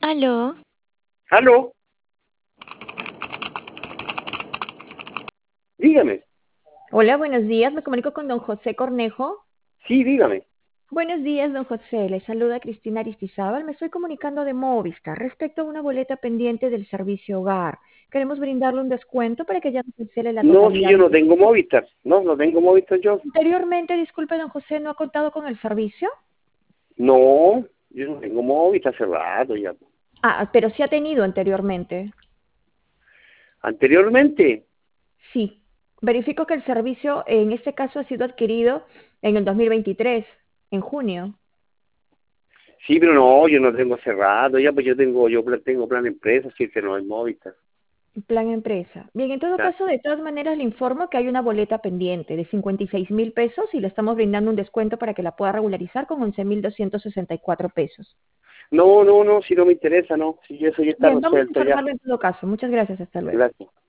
Aló. ¿Aló? Dígame. Hola, buenos días. Me comunico con don José Cornejo. Sí, dígame. Buenos días, don José. Le saluda Cristina Aristizábal. Me estoy comunicando de Movistar respecto a una boleta pendiente del servicio hogar. Queremos brindarle un descuento para que ya no cancele la No, si totalidad yo de no su tengo cuota. Movistar. No, no tengo Movistar yo. Anteriormente, disculpe, don José, ¿no ha contado con el servicio? No, yo no tengo Movistar hace rato ya. Ah, pero sí ha tenido anteriormente. Anteriormente, Sí. Verifico que el servicio en este caso ha sido adquirido en el 2023, en junio. sí, pero no, yo no tengo hace rato ya, pues tengo plan empresa, sí que no hay Movistar. Plan empresa. Bien, en todo Ya. caso, de todas maneras, le informo que hay una boleta pendiente de 56.000 pesos y le estamos brindando un descuento para que la pueda regularizar con 11.264 pesos. No, no, no, si no me interesa, no. Si eso ya está Bien, vamos a resuelto ya. informarlo en todo caso. Muchas gracias. Hasta luego. Gracias.